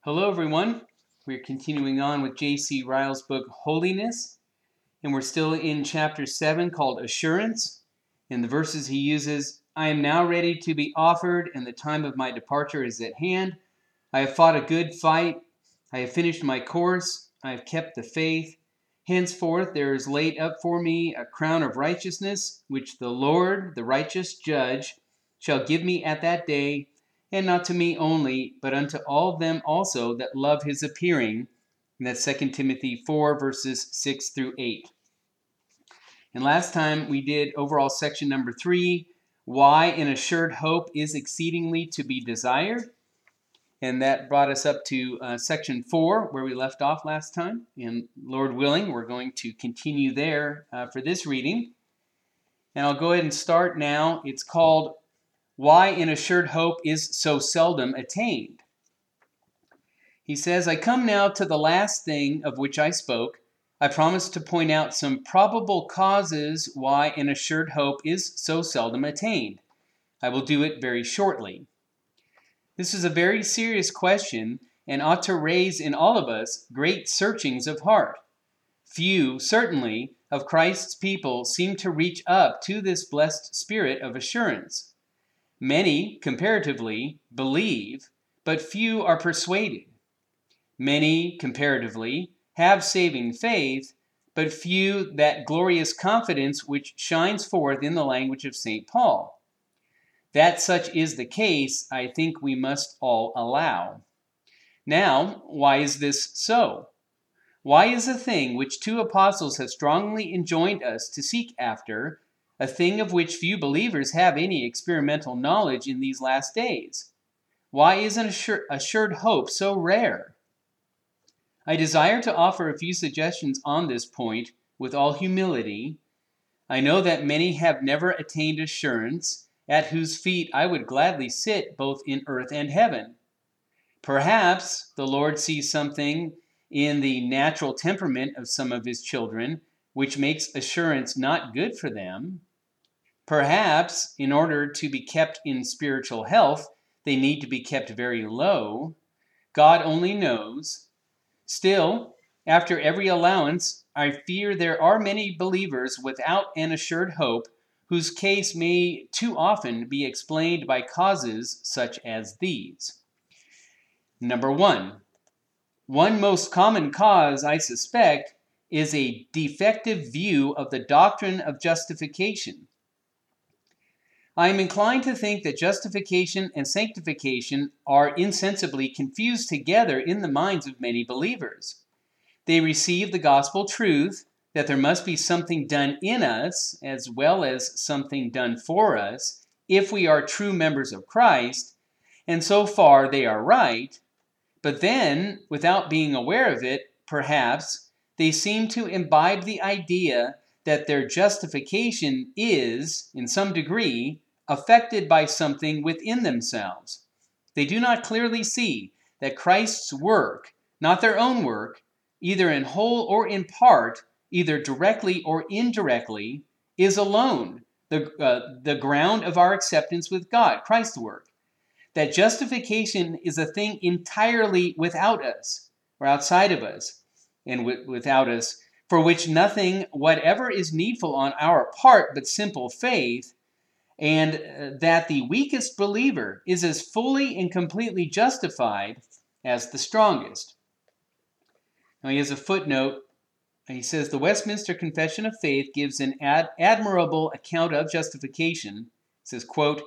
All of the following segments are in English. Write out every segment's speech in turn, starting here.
Hello, everyone. We're continuing on with J.C. Ryle's book, Holiness, and we're still in chapter 7 called Assurance. And the verses he uses, I am now ready to be offered, and the time of my departure is at hand. I have fought a good fight. I have finished my course. I have kept the faith. Henceforth there is laid up for me a crown of righteousness, which the Lord, the righteous judge, shall give me at that day, and not to me only, but unto all them also that love his appearing. And that's 2 Timothy 4, verses 6 through 8. And last time we did overall section number 3, why an assured hope is exceedingly to be desired. And that brought us up to section 4, where we left off last time. And Lord willing, we're going to continue there for this reading. And I'll go ahead and start now. It's called Why an Assured Hope is So Seldom Attained. He says, I come now to the last thing of which I spoke. I promised to point out some probable causes why an assured hope is so seldom attained. I will do it very shortly. This is a very serious question and ought to raise in all of us great searchings of heart. Few, certainly, of Christ's people seem to reach up to this blessed spirit of assurance. Many, comparatively, believe, but few are persuaded. Many, comparatively, have saving faith, but few that glorious confidence which shines forth in the language of St. Paul. That such is the case, I think we must all allow. Now, why is this so? Why is a thing which 2 apostles have strongly enjoined us to seek after, a thing of which few believers have any experimental knowledge in these last days? Why is an assured hope so rare? I desire to offer a few suggestions on this point with all humility. I know that many have never attained assurance, at whose feet I would gladly sit both in earth and heaven. Perhaps the Lord sees something in the natural temperament of some of his children which makes assurance not good for them. Perhaps, in order to be kept in spiritual health, they need to be kept very low. God only knows. Still, after every allowance, I fear there are many believers without an assured hope whose case may too often be explained by causes such as these. Number 1. One most common cause, I suspect, is a defective view of the doctrine of justification. I am inclined to think that justification and sanctification are insensibly confused together in the minds of many believers. They receive the gospel truth that there must be something done in us as well as something done for us if we are true members of Christ, and so far they are right. But then, without being aware of it, perhaps, they seem to imbibe the idea that their justification is, in some degree, affected by something within themselves. They do not clearly see that Christ's work, not their own work, either in whole or in part, either directly or indirectly, is alone the ground of our acceptance with God, Christ's work. That justification is a thing entirely without us, or outside of us, and without us, for which nothing whatever is needful on our part but simple faith, and that the weakest believer is as fully and completely justified as the strongest. Now he has a footnote. He says, the Westminster Confession of Faith gives an admirable account of justification. It says, quote,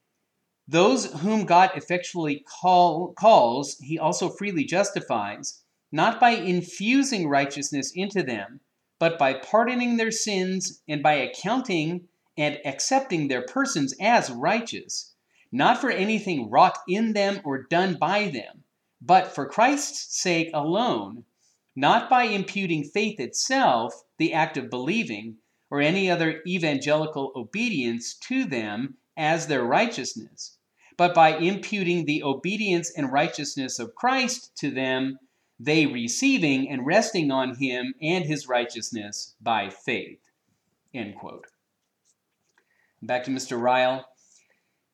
those whom God effectually calls, he also freely justifies, not by infusing righteousness into them, but by pardoning their sins and by accounting and accepting their persons as righteous, not for anything wrought in them or done by them, but for Christ's sake alone, not by imputing faith itself, the act of believing, or any other evangelical obedience to them as their righteousness, but by imputing the obedience and righteousness of Christ to them, they receiving and resting on him and his righteousness by faith. End quote. Back to Mr. Ryle.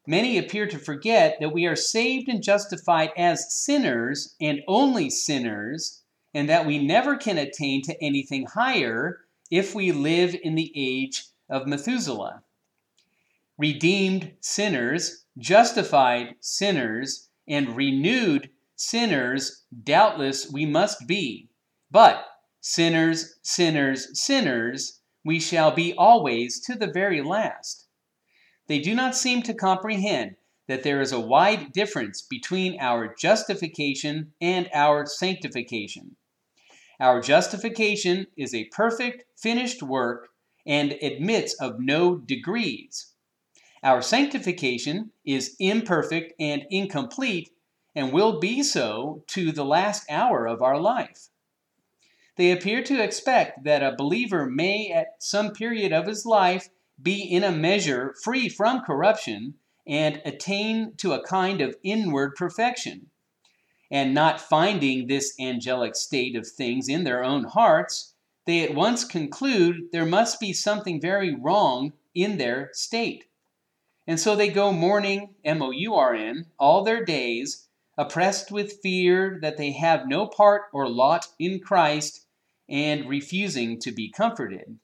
Many appear to forget that we are saved and justified as sinners and only sinners, and that we never can attain to anything higher if we live in the age of Methuselah. Redeemed sinners, justified sinners, and renewed sinners, doubtless we must be. But sinners, sinners, sinners, we shall be always to the very last. They do not seem to comprehend that there is a wide difference between our justification and our sanctification. Our justification is a perfect, finished work and admits of no degrees. Our sanctification is imperfect and incomplete and will be so to the last hour of our life. They appear to expect that a believer may at some period of his life be in a measure free from corruption and attain to a kind of inward perfection. And not finding this angelic state of things in their own hearts, they at once conclude there must be something very wrong in their state. And so they go mourning, M-O-U-R-N, all their days, oppressed with fear that they have no part or lot in Christ, and refusing to be comforted.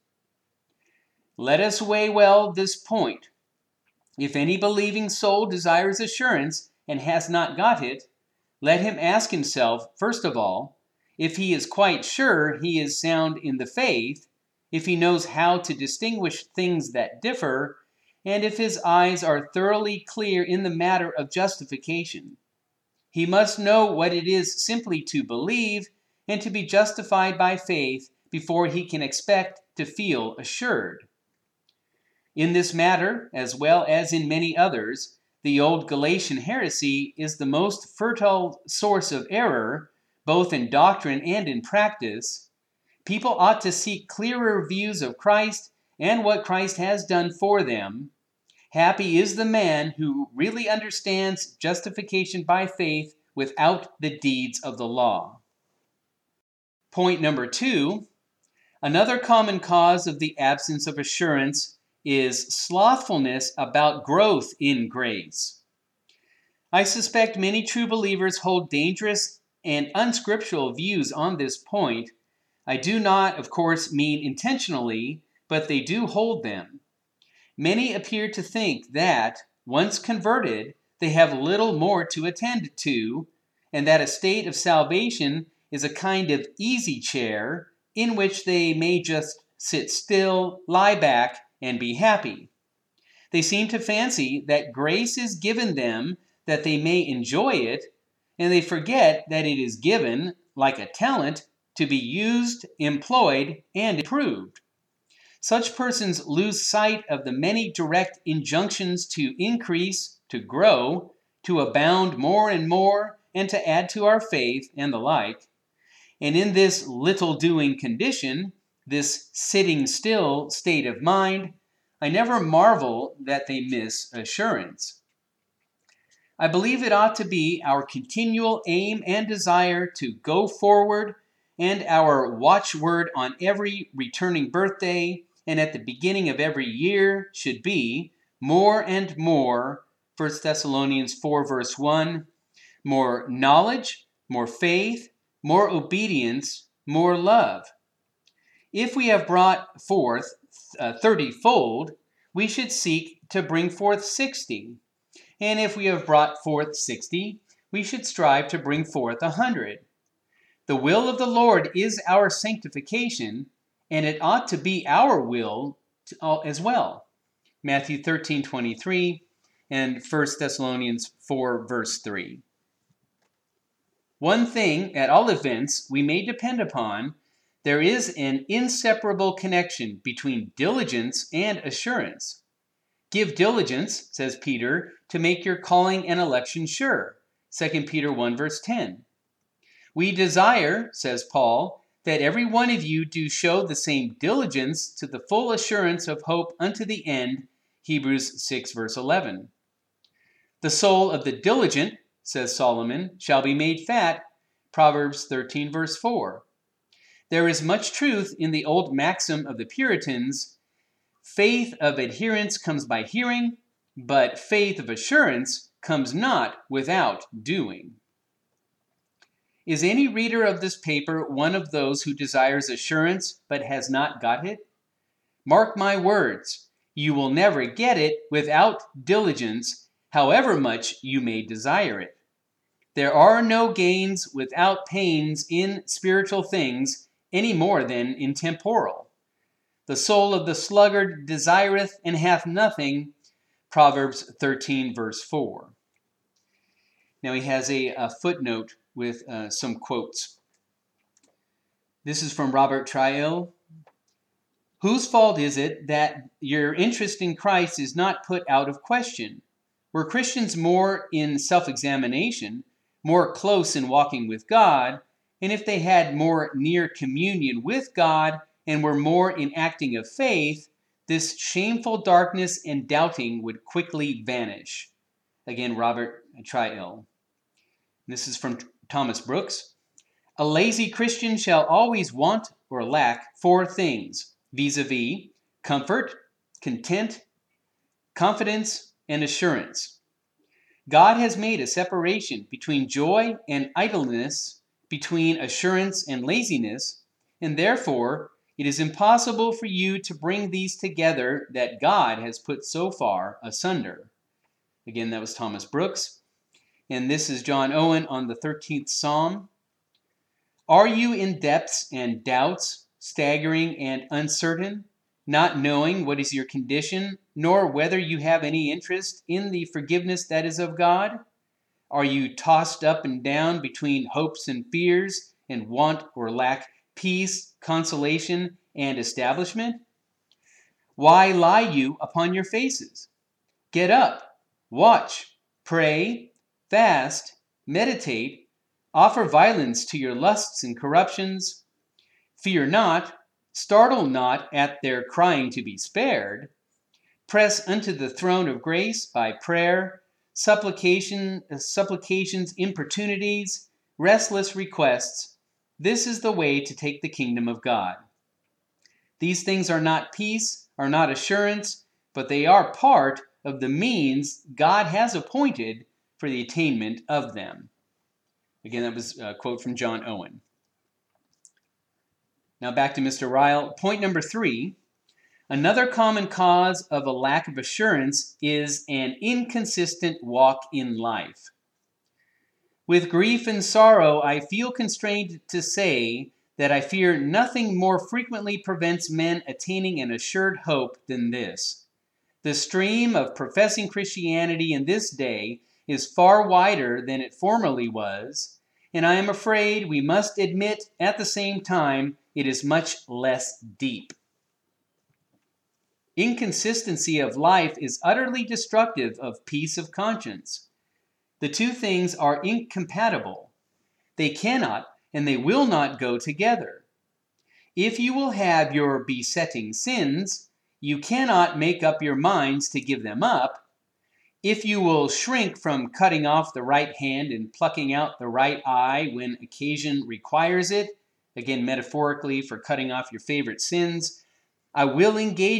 Let us weigh well this point. If any believing soul desires assurance and has not got it, let him ask himself, first of all, if he is quite sure he is sound in the faith, if he knows how to distinguish things that differ, and if his eyes are thoroughly clear in the matter of justification. He must know what it is simply to believe and to be justified by faith before he can expect to feel assured. In this matter, as well as in many others, the old Galatian heresy is the most fertile source of error, both in doctrine and in practice. People ought to seek clearer views of Christ and what Christ has done for them. Happy is the man who really understands justification by faith without the deeds of the law. Point number 2, another common cause of the absence of assurance is slothfulness about growth in grace. I suspect many true believers hold dangerous and unscriptural views on this point. I do not, of course, mean intentionally, but they do hold them. Many appear to think that, once converted, they have little more to attend to, and that a state of salvation is a kind of easy chair in which they may just sit still, lie back, and be happy. They seem to fancy that grace is given them that they may enjoy it, and they forget that it is given, like a talent, to be used, employed, and improved. Such persons lose sight of the many direct injunctions to increase, to grow, to abound more and more, and to add to our faith, and the like. And in this little-doing condition, this sitting still state of mind, I never marvel that they miss assurance. I believe it ought to be our continual aim and desire to go forward, and our watchword on every returning birthday and at the beginning of every year should be more and more, 1 Thessalonians 4 verse 1, more knowledge, more faith, more obedience, more love. If we have brought forth 30-fold, we should seek to bring forth 60. And if we have brought forth 60, we should strive to bring forth 100. The will of the Lord is our sanctification, and it ought to be our will as well. Matthew 13:23 and 1 Thessalonians 4 verse 3. One thing, at all events, we may depend upon: there is an inseparable connection between diligence and assurance. Give diligence, says Peter, to make your calling and election sure. 2 Peter 1 verse 10. We desire, says Paul, that every one of you do show the same diligence to the full assurance of hope unto the end. Hebrews 6 verse 11. The soul of the diligent, says Solomon, shall be made fat. Proverbs 13 verse 4. There is much truth in the old maxim of the Puritans: faith of adherents comes by hearing, but faith of assurance comes not without doing. Is any reader of this paper one of those who desires assurance but has not got it? Mark my words, you will never get it without diligence, however much you may desire it. There are no gains without pains in spiritual things any more than in temporal. The soul of the sluggard desireth and hath nothing, Proverbs 13, verse 4. Now he has a footnote with some quotes. This is from Robert Traill. Whose fault is it that your interest in Christ is not put out of question? Were Christians more in self-examination, more close in walking with God, and if they had more near communion with God and were more in acting of faith, this shameful darkness and doubting would quickly vanish. Again, Robert Traill. This is from Thomas Brooks. A lazy Christian shall always want or lack four things, vis-a-vis comfort, content, confidence, and assurance. God has made a separation between joy and idleness, between assurance and laziness, and therefore it is impossible for you to bring these together that God has put so far asunder. Again, that was Thomas Brooks. And this is John Owen on the 13th Psalm. Are you in depths and doubts, staggering and uncertain, not knowing what is your condition, nor whether you have any interest in the forgiveness that is of God? Are you tossed up and down between hopes and fears, and want or lack peace, consolation, and establishment? Why lie you upon your faces? Get up, watch, pray, fast, meditate, offer violence to your lusts and corruptions. Fear not, startle not at their crying to be spared. Press unto the throne of grace by prayer, supplications, importunities, restless requests. This is the way to take the kingdom of God. These things are not peace, are not assurance, but they are part of the means God has appointed for the attainment of them. Again, that was a quote from John Owen. Now back to Mr. Ryle. Point number 3. Another common cause of a lack of assurance is an inconsistent walk in life. With grief and sorrow, I feel constrained to say that I fear nothing more frequently prevents men attaining an assured hope than this. The stream of professing Christianity in this day is far wider than it formerly was, and I am afraid we must admit at the same time it is much less deep. Inconsistency of life is utterly destructive of peace of conscience. The two things are incompatible. They cannot and they will not go together. If you will have your besetting sins, you cannot make up your minds to give them up. If you will shrink from cutting off the right hand and plucking out the right eye when occasion requires it, again metaphorically for cutting off your favorite sins, you will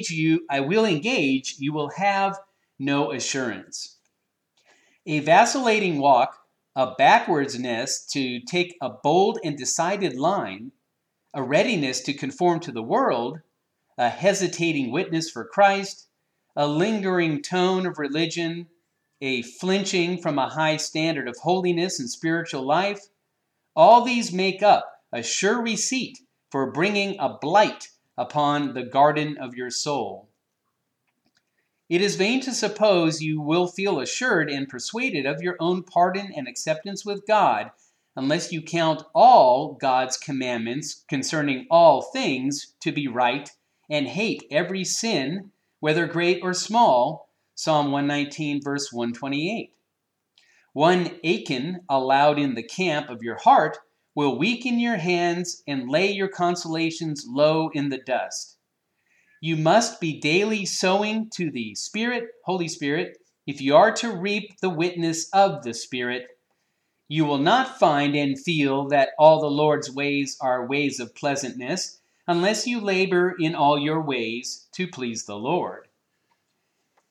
have no assurance. A vacillating walk, a backwardsness to take a bold and decided line, a readiness to conform to the world, a hesitating witness for Christ, a lingering tone of religion, a flinching from a high standard of holiness and spiritual life, all these make up a sure receipt for bringing a blight upon the garden of your soul. It is vain to suppose you will feel assured and persuaded of your own pardon and acceptance with God unless you count all God's commandments concerning all things to be right and hate every sin, whether great or small, Psalm 119, verse 128. One Achan allowed in the camp of your heart will weaken your hands and lay your consolations low in the dust. You must be daily sowing to the Spirit, Holy Spirit, if you are to reap the witness of the Spirit. You will not find and feel that all the Lord's ways are ways of pleasantness unless you labor in all your ways to please the Lord.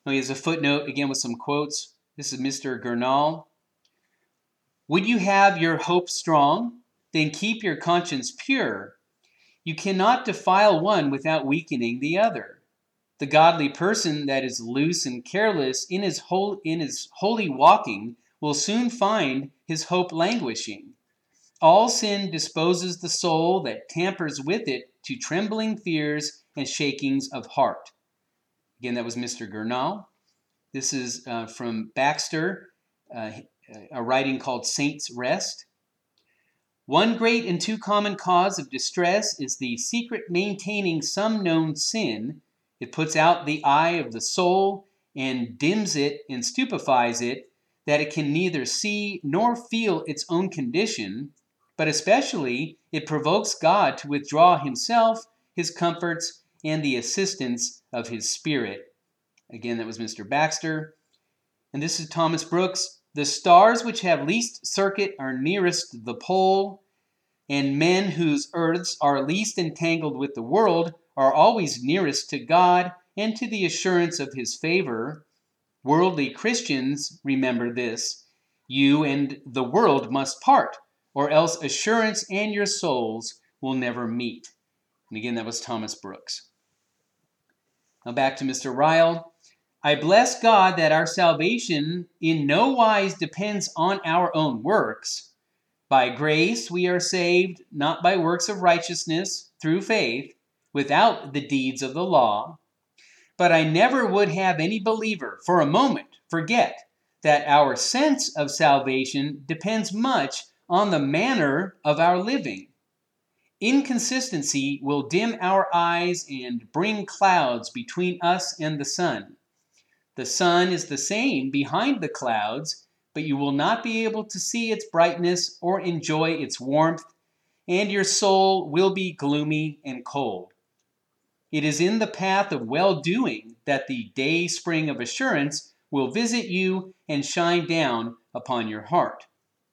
Now, he has a footnote, again, with some quotes. This is Mr. Gurnall. Would you have your hope strong? Then keep your conscience pure. You cannot defile one without weakening the other. The godly person that is loose and careless in his holy walking will soon find his hope languishing. All sin disposes the soul that tampers with it to trembling fears and shakings of heart. Again, that was Mr. Gurnall. This is from Baxter, a writing called Saint's Rest. One great and too common cause of distress is the secret maintaining some known sin. It puts out the eye of the soul and dims it and stupefies it, that it can neither see nor feel its own condition, but especially it provokes God to withdraw himself, his comforts, and the assistance of his Spirit. Again, that was Mr. Baxter. And this is Thomas Brooks. The stars which have least circuit are nearest the pole, and men whose earths are least entangled with the world are always nearest to God and to the assurance of his favor. Worldly Christians, remember this, you and the world must part, or else assurance and your souls will never meet. And again, that was Thomas Brooks. Now back to Mr. Ryle. I bless God that our salvation in no wise depends on our own works. By grace we are saved, not by works of righteousness, through faith, without the deeds of the law. But I never would have any believer for a moment forget that our sense of salvation depends much on the manner of our living. Inconsistency will dim our eyes and bring clouds between us and the sun. The sun is the same behind the clouds, but you will not be able to see its brightness or enjoy its warmth, and your soul will be gloomy and cold. It is in the path of well-doing that the day spring of assurance will visit you and shine down upon your heart.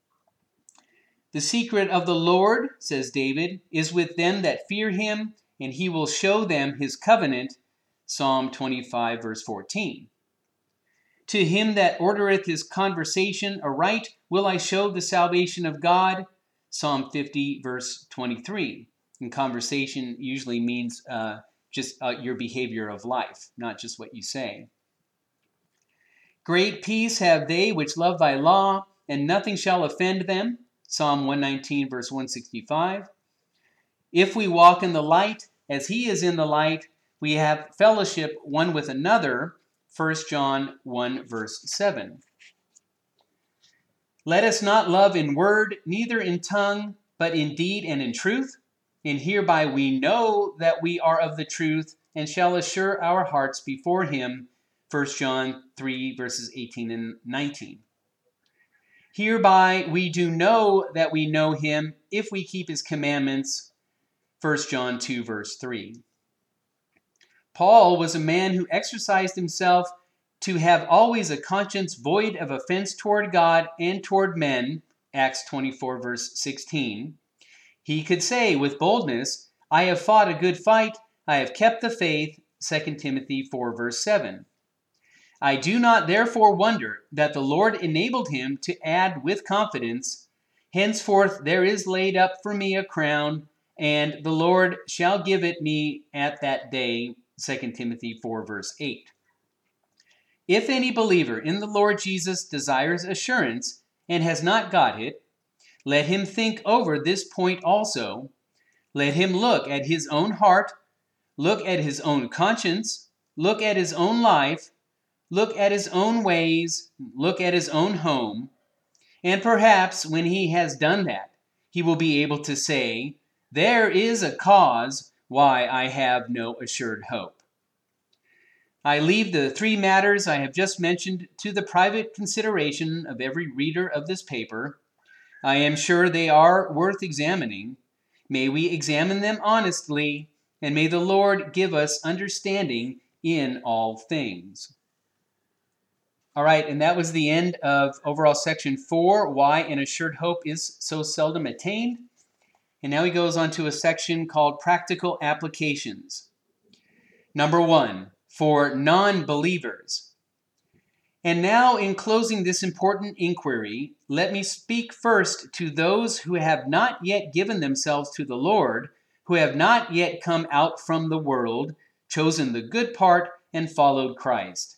The secret of the Lord, says David, is with them that fear him, and he will show them his covenant, Psalm 25, verse 14. To him that ordereth his conversation aright will I show the salvation of God, Psalm 50, verse 23. And conversation usually means just your behavior of life, not just what you say. Great peace have they which love thy law, and nothing shall offend them, Psalm 119, verse 165. If we walk in the light, as he is in the light, we have fellowship one with another, 1 John 1, verse 7. Let us not love in word, neither in tongue, but in deed and in truth. And hereby we know that we are of the truth, and shall assure our hearts before him, 1 John 3, verses 18 and 19. Hereby we do know that we know him, if we keep his commandments, 1 John 2, verse 3. Paul was a man who exercised himself to have always a conscience void of offense toward God and toward men, Acts 24, verse 16. He could say with boldness, I have fought a good fight, I have kept the faith, 2 Timothy 4, verse 7. I do not therefore wonder that the Lord enabled him to add with confidence, henceforth there is laid up for me a crown, and the Lord shall give it me at that day, 2 Timothy 4, verse 8. If any believer in the Lord Jesus desires assurance and has not got it, let him think over this point also. Let him look at his own heart, look at his own conscience, look at his own life, look at his own ways, look at his own home, and perhaps when he has done that, he will be able to say, there is a cause why I have no assured hope. I leave the three matters I have just mentioned to the private consideration of every reader of this paper. I am sure they are worth examining. May we examine them honestly, and may the Lord give us understanding in all things. All right, and that was the end of overall section 4, why an assured hope is so seldom attained. And now he goes on to a section called practical applications. Number 1, for non-believers. And now, in closing this important inquiry, let me speak first to those who have not yet given themselves to the Lord, who have not yet come out from the world, chosen the good part, and followed Christ.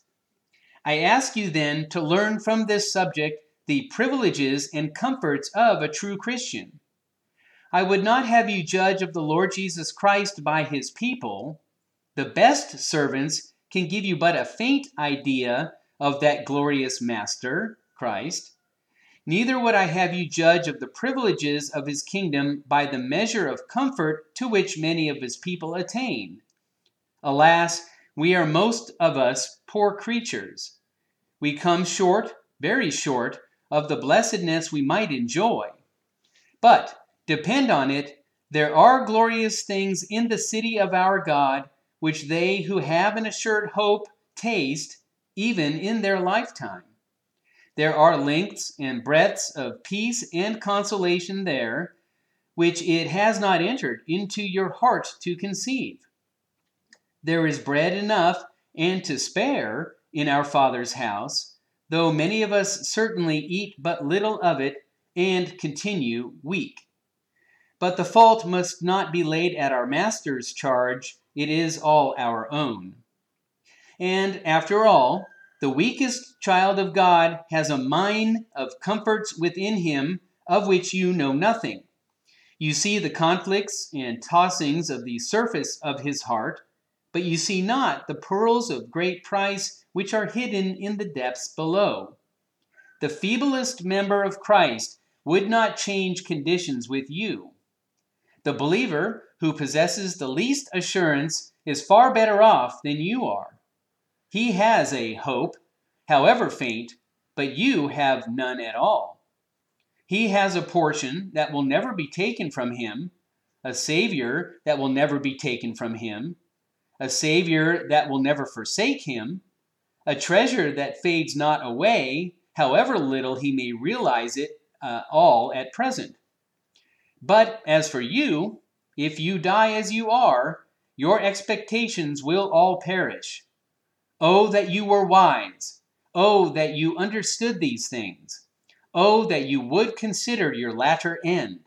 I ask you then to learn from this subject the privileges and comforts of a true Christian. I would not have you judge of the Lord Jesus Christ by his people. The best servants can give you but a faint idea of that glorious Master, Christ. Neither would I have you judge of the privileges of his kingdom by the measure of comfort to which many of his people attain. Alas, we are most of us poor creatures. We come short, very short, of the blessedness we might enjoy. But, depend on it, there are glorious things in the city of our God, which they who have an assured hope taste, even in their lifetime. There are lengths and breadths of peace and consolation there, which it has not entered into your heart to conceive. There is bread enough and to spare in our Father's house, though many of us certainly eat but little of it and continue weak. But the fault must not be laid at our Master's charge. It is all our own. And after all, the weakest child of God has a mine of comforts within him of which you know nothing. You see the conflicts and tossings of the surface of his heart, but you see not the pearls of great price which are hidden in the depths below. The feeblest member of Christ would not change conditions with you. The believer who possesses the least assurance is far better off than you are. He has a hope, however faint, but you have none at all. He has a portion that will never be taken from him, a Savior that will never be taken from him, a Savior that will never forsake him, a treasure that fades not away, however little he may realize it all at present. But as for you, if you die as you are, your expectations will all perish. Oh, that you were wise. Oh, that you understood these things. Oh, that you would consider your latter end.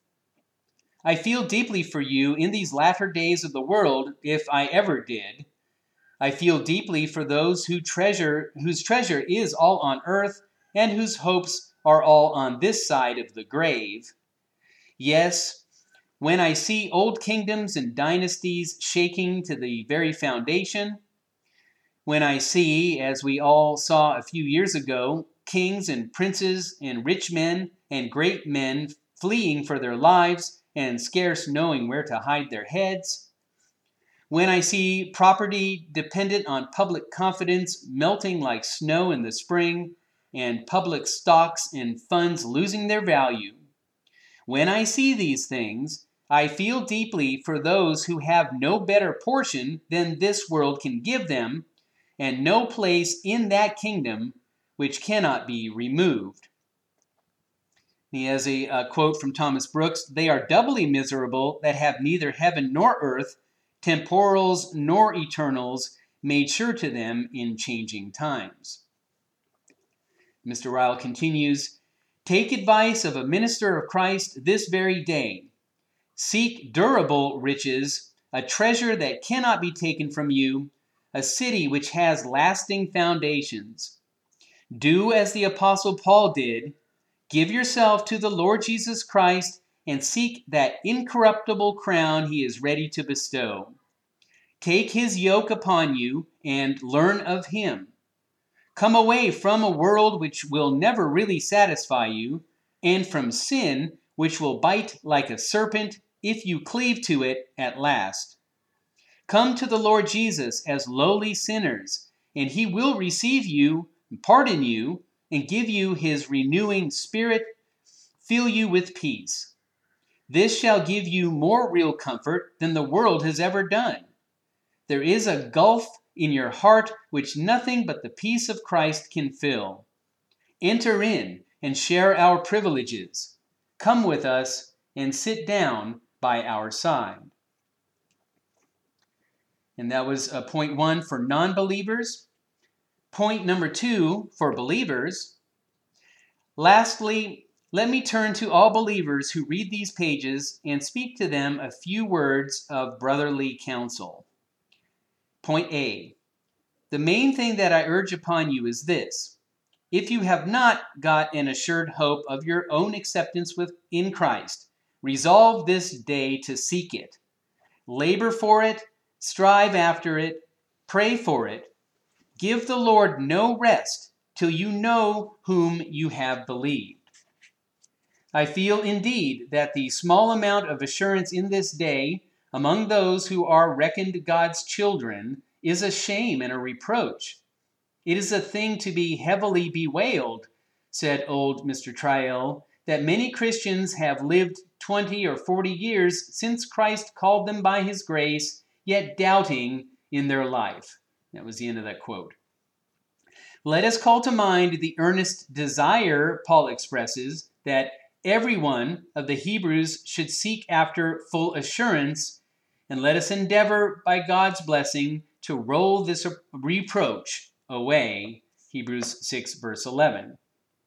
I feel deeply for you in these latter days of the world, if I ever did. I feel deeply for those whose treasure is all on earth and whose hopes are all on this side of the grave. Yes, when I see old kingdoms and dynasties shaking to the very foundation, when I see, as we all saw a few years ago, kings and princes and rich men and great men fleeing for their lives and scarce knowing where to hide their heads, when I see property dependent on public confidence melting like snow in the spring and public stocks and funds losing their value, when I see these things, I feel deeply for those who have no better portion than this world can give them, and no place in that kingdom which cannot be removed. He has a quote from Thomas Brooks: "They are doubly miserable that have neither heaven nor earth, temporals nor eternals, made sure to them in changing times." Mr. Ryle continues, "Take advice of a minister of Christ this very day. Seek durable riches, a treasure that cannot be taken from you, a city which has lasting foundations. Do as the Apostle Paul did. Give yourself to the Lord Jesus Christ and seek that incorruptible crown he is ready to bestow. Take his yoke upon you and learn of him. Come away from a world which will never really satisfy you, and from sin which will bite like a serpent if you cleave to it at last. Come to the Lord Jesus as lowly sinners, and he will receive you, pardon you, and give you his renewing spirit, fill you with peace. This shall give you more real comfort than the world has ever done. There is a gulf in your heart which nothing but the peace of Christ can fill. Enter in and share our privileges. Come with us and sit down by our side." And that was point one for non-believers. Point number 2 for believers. Lastly, let me turn to all believers who read these pages and speak to them a few words of brotherly counsel. Point A. The main thing that I urge upon you is this. If you have not got an assured hope of your own acceptance in Christ, resolve this day to seek it. Labor for it, strive after it, pray for it. Give the Lord no rest till you know whom you have believed. I feel indeed that the small amount of assurance in this day among those who are reckoned God's children is a shame and a reproach. It is a thing to be heavily bewailed, said old Mr. Triel, that many Christians have lived 20 or 40 years since Christ called them by his grace, yet doubting in their life. That was the end of that quote. Let us call to mind the earnest desire Paul expresses that every one of the Hebrews should seek after full assurance, and let us endeavor by God's blessing to roll this reproach away. Hebrews 6 verse 11.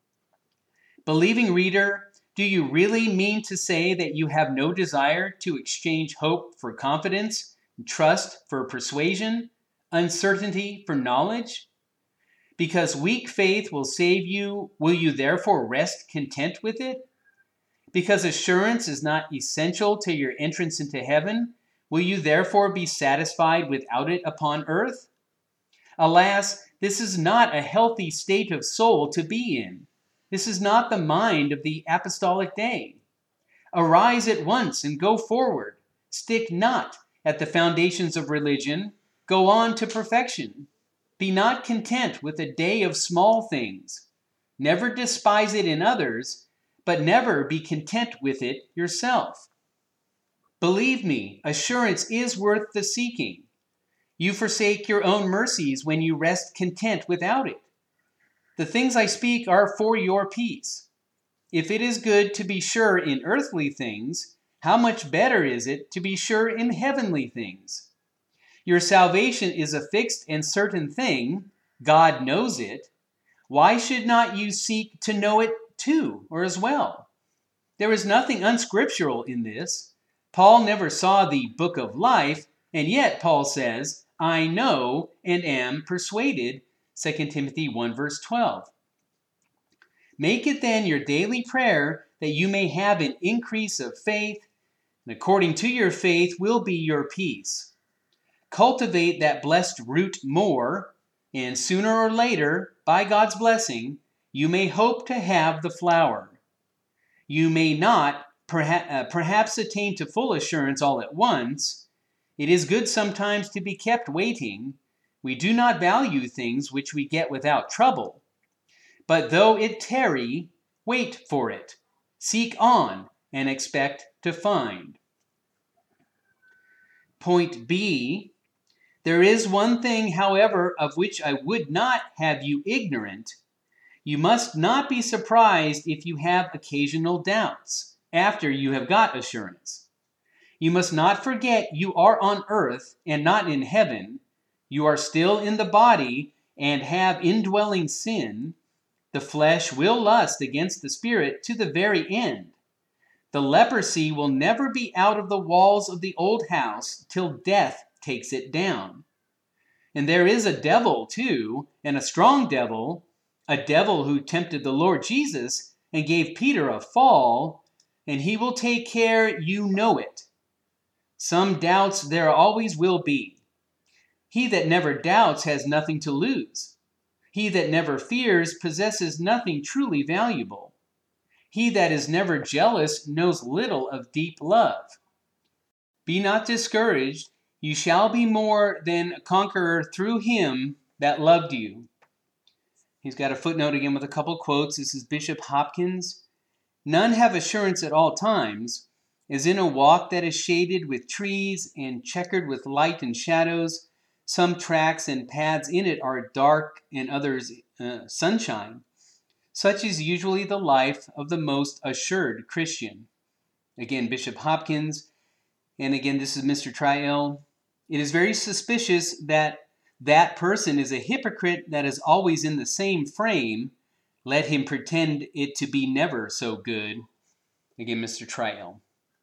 Believing reader, do you really mean to say that you have no desire to exchange hope for confidence, trust for persuasion, uncertainty for knowledge? Because weak faith will save you, will you therefore rest content with it? Because assurance is not essential to your entrance into heaven, will you therefore be satisfied without it upon earth? Alas, this is not a healthy state of soul to be in. This is not the mind of the apostolic day. Arise at once and go forward. Stick not at the foundations of religion. Go on to perfection. Be not content with a day of small things. Never despise it in others, but never be content with it yourself. Believe me, assurance is worth the seeking. You forsake your own mercies when you rest content without it. The things I speak are for your peace. If it is good to be sure in earthly things, how much better is it to be sure in heavenly things? Your salvation is a fixed and certain thing. God knows it. Why should not you seek to know it too, or as well? There is nothing unscriptural in this. Paul never saw the book of life, and yet Paul says, I know and am persuaded, 2 Timothy 1 verse 12. Make it then your daily prayer that you may have an increase of faith, and according to your faith will be your peace. Cultivate that blessed root more, and sooner or later, by God's blessing, you may hope to have the flower. You may not perhaps attain to full assurance all at once. It is good sometimes to be kept waiting. We do not value things which we get without trouble. But though it tarry, wait for it. Seek on and expect to find. Point B. There is one thing, however, of which I would not have you ignorant. You must not be surprised if you have occasional doubts after you have got assurance. You must not forget you are on earth and not in heaven. You are still in the body and have indwelling sin. The flesh will lust against the spirit to the very end. The leprosy will never be out of the walls of the old house till death takes it down. And there is a devil too, and a strong devil, a devil who tempted the Lord Jesus and gave Peter a fall, and he will take care you know it. Some doubts there always will be. He that never doubts has nothing to lose. He that never fears possesses nothing truly valuable. He that is never jealous knows little of deep love. Be not discouraged. You shall be more than a conqueror through him that loved you. He's got a footnote again with a couple quotes. This is Bishop Hopkins. None have assurance at all times, as in a walk that is shaded with trees and checkered with light and shadows. Some tracks and paths in it are dark and others sunshine. Such is usually the life of the most assured Christian. Again, Bishop Hopkins. And again, this is Mr. Triel. It is very suspicious that that person is a hypocrite that is always in the same frame, let him pretend it to be never so good. Again, Mr. Trial.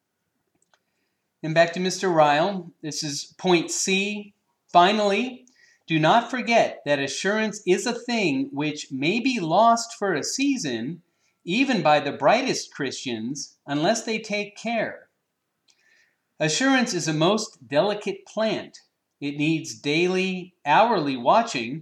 And back to Mr. Ryle. This is point C. Finally, do not forget that assurance is a thing which may be lost for a season, even by the brightest Christians, unless they take care. Assurance is a most delicate plant. It needs daily, hourly watering,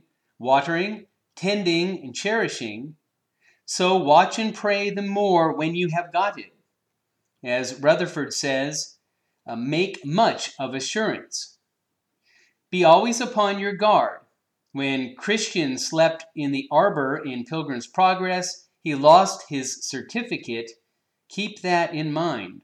tending, and cherishing. So watch and pray the more when you have got it. As Rutherford says, make much of assurance. Be always upon your guard. When Christian slept in the arbor in Pilgrim's Progress, he lost his certificate. Keep that in mind.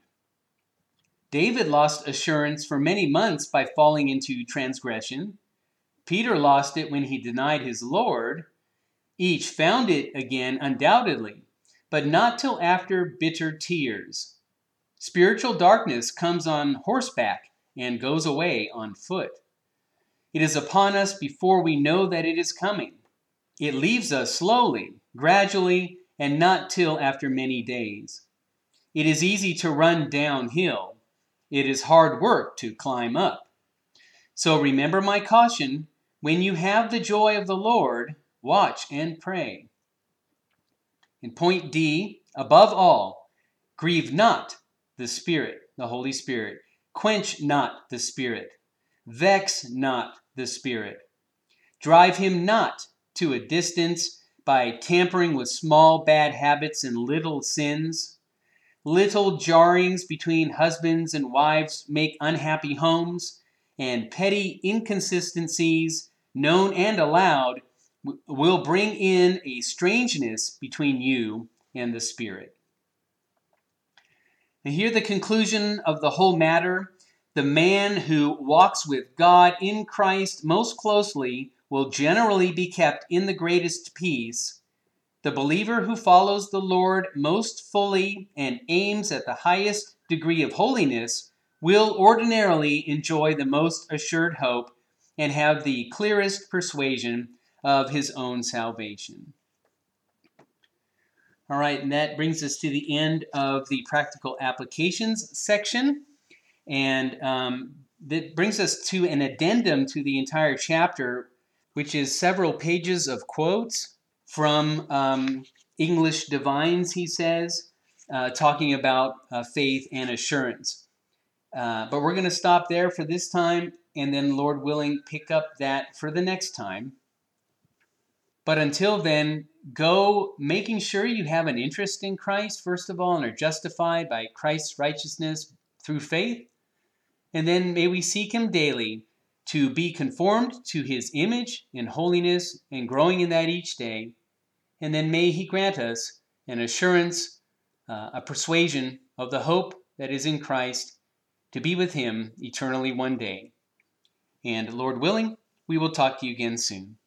David lost assurance for many months by falling into transgression. Peter lost it when he denied his Lord. Each found it again, undoubtedly, but not till after bitter tears. Spiritual darkness comes on horseback and goes away on foot. It is upon us before we know that it is coming. It leaves us slowly, gradually, and not till after many days. It is easy to run downhill. It is hard work to climb up. So remember my caution, when you have the joy of the Lord, watch and pray. In point D, above all, grieve not the Spirit, the Holy Spirit. Quench not the Spirit. Vex not the Spirit. Drive him not to a distance by tampering with small bad habits and little sins. Little jarrings between husbands and wives make unhappy homes, and petty inconsistencies, known and allowed, will bring in a strangeness between you and the Spirit. And here the conclusion of the whole matter. The man who walks with God in Christ most closely will generally be kept in the greatest peace. The believer who follows the Lord most fully and aims at the highest degree of holiness will ordinarily enjoy the most assured hope and have the clearest persuasion of his own salvation. All right, and that brings us to the end of the practical applications section. And that brings us to an addendum to the entire chapter, which is several pages of quotes from English divines, he says, talking about faith and assurance. But we're going to stop there for this time, and then, Lord willing, pick up that for the next time. But until then, go making sure you have an interest in Christ, first of all, and are justified by Christ's righteousness through faith. And then may we seek him daily to be conformed to his image in holiness and growing in that each day. And then may he grant us an assurance, a persuasion of the hope that is in Christ, to be with him eternally one day. And Lord willing, we will talk to you again soon.